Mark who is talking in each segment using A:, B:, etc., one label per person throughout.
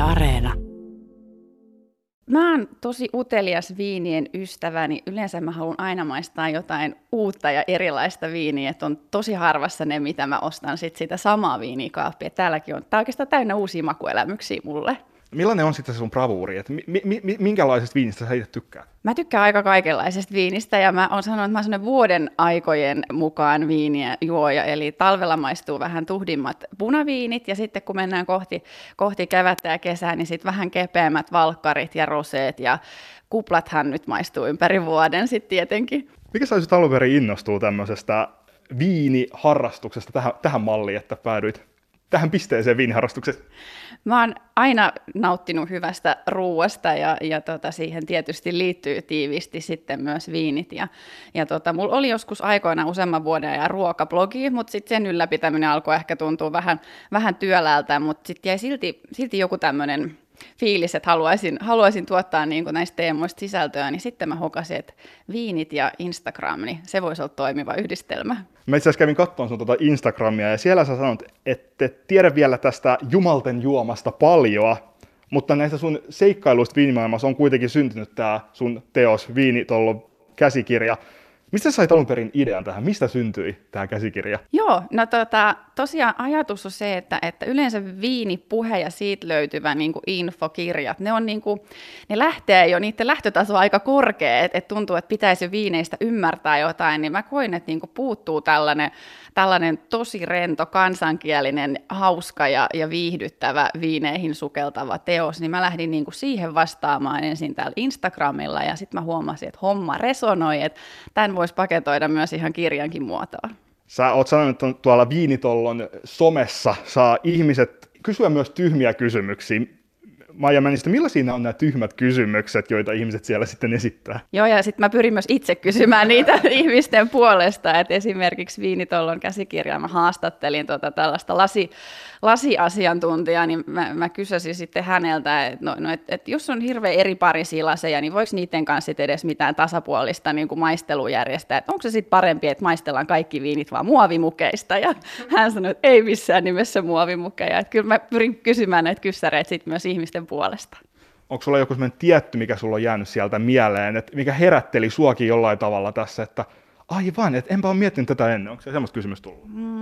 A: Areena.
B: Mä oon tosi utelias viinien ystäväni. Yleensä mä haluan aina maistaa jotain uutta ja erilaista viiniä. Et on tosi harvassa ne, mitä mä ostan sitä samaa viiniä kaappiin. Täälläkin on. Tää on oikeastaan täynnä uusia makuelämyksiä mulle.
C: Millainen on sitten se sun bravuuri? Minkälaisesta viinistä sä itse tykkäät?
B: Mä tykkään aika kaikenlaisesta viinistä ja mä oon sanonut, että mä oon sellainen vuoden aikojen mukaan viiniä juoja. Eli talvella maistuu vähän tuhdimmat punaviinit ja sitten kun mennään kohti kevättä ja kesää, niin sitten vähän kepeämmät valkkarit ja roseet ja kuplathan nyt maistuu ympäri vuoden sitten tietenkin.
C: Mikä sä olisit alun perin innostua tämmöisestä viiniharrastuksesta tähän malliin, että päädyit tähän pisteeseen viiniharrastuksesta?
B: Mä oon aina nauttinut hyvästä ruuasta ja siihen tietysti liittyy tiiviisti sitten myös viinit. Mulla oli joskus aikoina useamman vuoden ajan ruokablogi, mutta sitten sen ylläpitäminen alkoi ehkä tuntua vähän työläältä, mutta sitten jäi silti joku tämmöinen fiilis, että haluaisin tuottaa niin kuin näistä teemoista sisältöä, niin sitten mä hokasin, että viinit ja Instagram, niin se voisi olla toimiva yhdistelmä. Mä
C: itse asiassa kävin katsomaan sun Instagramia ja siellä sä sanot, että et tiedä vielä tästä jumalten juomasta paljoa, mutta näistä sun seikkailuista viinimaailmassa on kuitenkin syntynyt tää sun teos Viinitollon käsikirja. Mistä sä sait alun perin idean tähän? Mistä syntyi tämä käsikirja?
B: Joo, no tosiaan ajatus on se, että yleensä viinipuhe ja siitä löytyvä niin kuin infokirjat, ne lähtee jo, niiden lähtötaso on aika korkea, että tuntuu, että pitäisi jo viineistä ymmärtää jotain, niin mä koin, että niin kuin puuttuu tällainen tosi rento, kansankielinen, hauska ja viihdyttävä viineihin sukeltava teos, niin mä lähdin niin kuin siihen vastaamaan ensin täällä Instagramilla ja sitten mä huomasin, että homma resonoi, että tämän voisi paketoida myös ihan kirjankin muotoa.
C: Sä oot sanonut, että tuolla Viinitollon somessa saa ihmiset kysyä myös tyhmiä kysymyksiä. Maija Männistö, millaisia on nämä tyhmät kysymykset, joita ihmiset siellä sitten esittää?
B: Joo, ja sitten mä pyrin myös itse kysymään niitä ihmisten puolesta, että esimerkiksi Viinitollon käsikirjaa mä haastattelin tällaista lasiasiantuntijaa, niin mä kysyisin sitten häneltä, että jos on hirveän eri parisia laseja, niin voiko niiden kanssa sitten edes mitään tasapuolista niin kuin maistelua järjestää, että onko se sitten parempi, että maistellaan kaikki viinit vaan muovimukeista, ja hän sanoi, että ei missään nimessä muovimukeja, että kyllä mä pyrin kysymään näitä kyssäreitä sitten myös ihmisten puolesta.
C: Onko sulla joku sellainen tietty, mikä sulla on jäänyt sieltä mieleen, että mikä herätteli suakin jollain tavalla tässä, että aivan, että enpä ole miettinyt tätä ennen. Onko se semmoista kysymys tullut?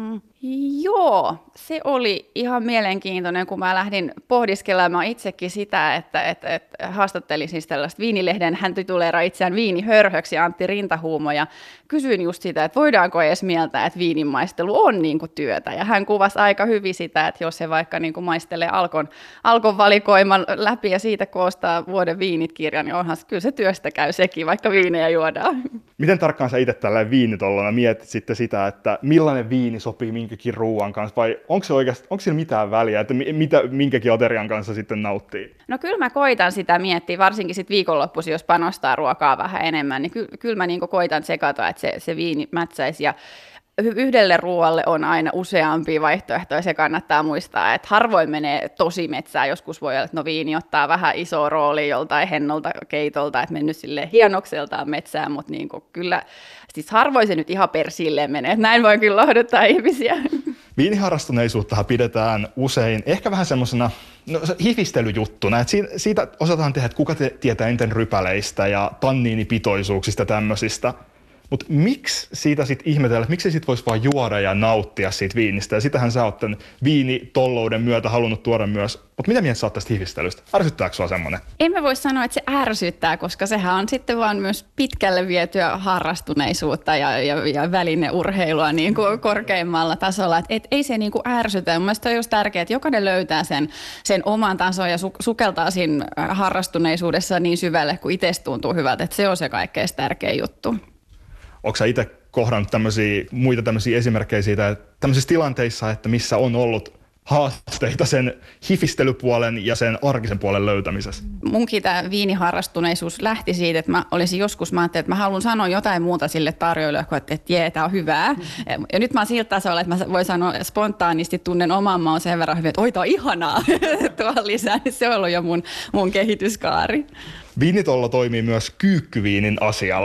B: Joo, se oli ihan mielenkiintoinen, kun mä lähdin pohdiskelemaan itsekin sitä, että haastattelin siis tällaista Viinilehden, hän tituleeraa itseään viinihörhöksi, Antti Rintahuumo, ja kysyin just sitä, että voidaanko edes mieltää, että viininmaistelu on niin kuin työtä, ja hän kuvasi aika hyvin sitä, että jos se vaikka niin kuin maistelee Alkon valikoiman läpi ja siitä koostaa vuoden viinit-kirjan, niin onhan kyllä se työstä käy sekin, vaikka viinejä juodaan.
C: Miten tarkkaan sä itse tällä Viinitollona mietit sitten sitä, että millainen viini sopii minkäkin ruuan kanssa, vai onko sillä mitään väliä, että mitä minkäkin aterian kanssa sitten nauttii?
B: No kyllä mä koitan sitä miettiä, varsinkin sitten viikonloppuisin, jos panostaa ruokaa vähän enemmän, niin kyllä mä niinku koitan tsekata, että se viini mätsäisi, ja yhdelle ruoalle on aina useampia vaihtoehtoja, se kannattaa muistaa, että harvoin menee tosi metsään, joskus voi olla, että viini ottaa vähän isoa roolia joltain hennolta keitolta, että mennyt silleen hienokseltaan metsään, mutta niinku kyllä, siis harvoin se nyt ihan persilleen menee, että näin voi kyllä lohduttaa ihmisiä.
C: Viiniharrastuneisuuttahan pidetään usein ehkä vähän semmoisena hifistelyjuttuna, että siitä osataan tehdä, että kuka tietää eniten rypäleistä ja tanniinipitoisuuksista tämmöisistä. Mutta miksi siitä sitten ihmetellä, että miksi sit voisi vaan juoda ja nauttia siitä viinistä? Ja sitähän sä oot tämän viinitollouden myötä halunnut tuoda myös. Mutta mitä mieltä sä oot tästä hifistelystä? Ärsyttääkö sua semmoinen?
B: En mä voi sanoa, että se ärsyttää, koska sehän on sitten vaan myös pitkälle vietyä harrastuneisuutta ja välineurheilua niin kuin korkeimmalla tasolla. Et ei se niin kuin ärsytä. Mun mielestä on just tärkeää, että jokainen löytää sen oman tason ja sukeltaa siinä harrastuneisuudessa niin syvälle, kuin itsestä tuntuu hyvältä. Että se on se kaikkein tärkein juttu.
C: Onko sä itse kohdannut muita tämmöisiä esimerkkejä siitä, että tämmöisissä tilanteissa, että missä on ollut haasteita sen hifistelypuolen ja sen arkisen puolen löytämisessä?
B: Munkin tämä viiniharrastuneisuus lähti siitä, että mä ajattelin, että mä haluan sanoa jotain muuta sille tarjoilijalle, että jee, tää on hyvää. Ja nyt mä oon sillä tasolla, että mä voin sanoa spontaanisti, tunnen oman maun sen verran hyvin, että oi, tää on ihanaa tuolla lisää. Se on ollut jo mun kehityskaari.
C: Viinitollo toimii myös kyykkyviinin asialla.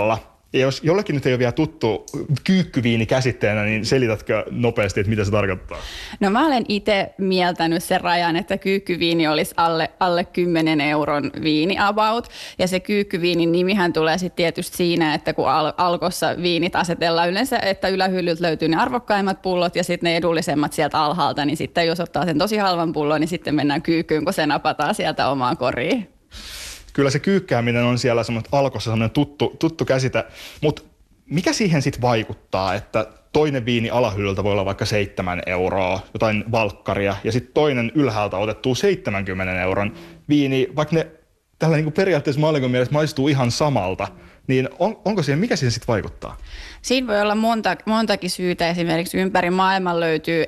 C: Ja jos jollekin nyt ei ole vielä tuttu kyykkyviini käsitteenä, niin selitätkö nopeasti, että mitä se tarkoittaa?
B: No mä olen itse mieltänyt sen rajan, että kyykkyviini olisi alle 10 euron viini about. Ja se kyykkyviinin nimihän tulee sitten tietysti siinä, että kun Alkossa viinit asetellaan yleensä, että ylähyllyltä löytyy ne arvokkaimmat pullot ja sitten ne edullisemmat sieltä alhaalta, niin sitten jos ottaa sen tosi halvan pullon, niin sitten mennään kyykkyyn, kun se napataan sieltä omaan koriin.
C: Kyllä se kyykkääminen on siellä Alkossa semmoinen tuttu käsite, mutta mikä siihen sitten vaikuttaa, että toinen viini alahyllyltä voi olla vaikka 7 euroa, jotain valkkaria, ja sitten toinen ylhäältä otettuu 70 euron viini, vaikka ne tällä niin kuin periaatteessa maallikon mielestä maistuu ihan samalta, niin onko siihen, mikä siihen sitten vaikuttaa?
B: Siinä voi olla montakin syytä. Esimerkiksi ympäri maailman löytyy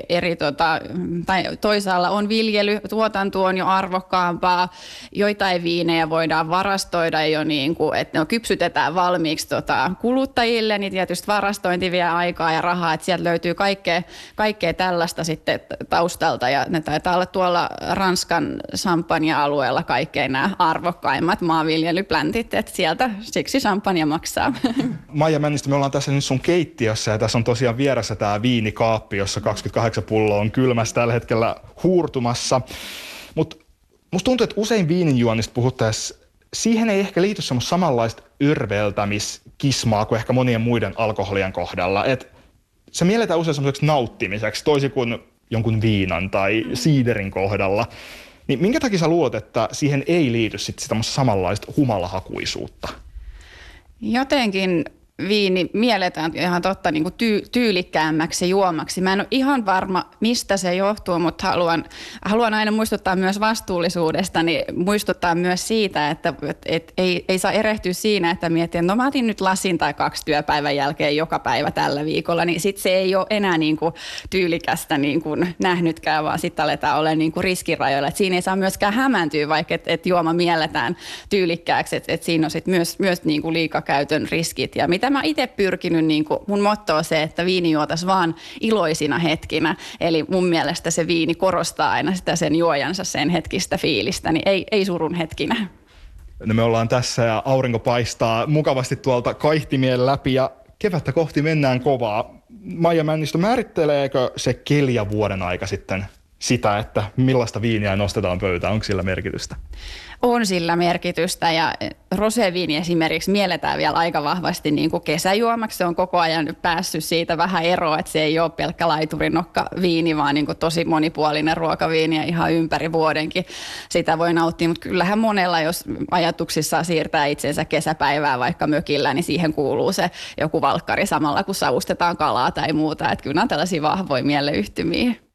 B: tai toisaalla on viljely, tuotanto on jo arvokkaampaa. Joitain viinejä voidaan varastoida jo niin kuin, että ne kypsytetään valmiiksi kuluttajille, niin tietysti varastointi vie aikaa ja rahaa, että sieltä löytyy kaikkea tällaista sitten taustalta. Ja ne taitaa olla tuolla Ranskan Champagne-alueella kaikkein nämä arvokkaimmat maanviljelypläntit, että sieltä siksi champagne maksaa.
C: Maija Männistö, me ollaan tässä nyt sun keittiössä ja tässä on tosiaan vieressä tämä viinikaappi, jossa 28 pulloa on kylmässä tällä hetkellä huurtumassa. Mutta musta tuntuu, että usein viininjuonnista puhuttaessa siihen ei ehkä liity semmoista samanlaista yrveltämiskismaa kuin ehkä monien muiden alkoholien kohdalla. Et se mielletään usein semmoiseksi nauttimiseksi, toisin kuin jonkun viinan tai siiderin kohdalla. Niin minkä takia sä luulet, että siihen ei liity sitten semmoista samanlaista humalahakuisuutta?
B: Jotenkin viini mielletään ihan totta niin kuin tyylikkäämmäksi juomaksi. Mä en ole ihan varma, mistä se johtuu, mutta haluan aina muistuttaa myös vastuullisuudesta, niin muistuttaa myös siitä, että ei saa erehtyä siinä, että miettii, että no mä otin nyt lasin tai 2 työpäivän jälkeen joka päivä tällä viikolla, niin sitten se ei ole enää niin kuin tyylikästä niin kuin nähnytkään, vaan sitten aletaan olla niin kuin riskirajoilla. Et siinä ei saa myöskään hämääntyä, vaikka et juoma mielletään tyylikkääksi, että siinä on sitten myös niin kuin liikakäytön riskit. Ja mitä mä itse pyrkinyt, niin kuin mun motto on se, että viini juotaisiin vaan iloisina hetkinä. Eli mun mielestä se viini korostaa aina sitä sen juojansa sen hetkistä fiilistä, niin ei surun hetkinä.
C: No me ollaan tässä ja aurinko paistaa mukavasti tuolta kaihtimien läpi ja kevättä kohti mennään kovaa. Maija Männistö, määritteleekö se keli ja vuoden aika sitten sitä, että millaista viiniä nostetaan pöytään? Onko sillä merkitystä?
B: On sillä merkitystä ja roséviini esimerkiksi mielletään vielä aika vahvasti niin kuin kesäjuomaksi. Se on koko ajan päässyt siitä vähän eroa, että se ei ole pelkkä laiturinokka viini, vaan niin kuin tosi monipuolinen ruokaviini ja ihan ympäri vuodenkin sitä voi nauttia. Mutta kyllähän monella, jos ajatuksissaan siirtää itsensä kesäpäivää vaikka mökillä, niin siihen kuuluu se joku valkkari samalla, kun savustetaan kalaa tai muuta. Että kyllä on tällaisia vahvoja mieleyhtymiä.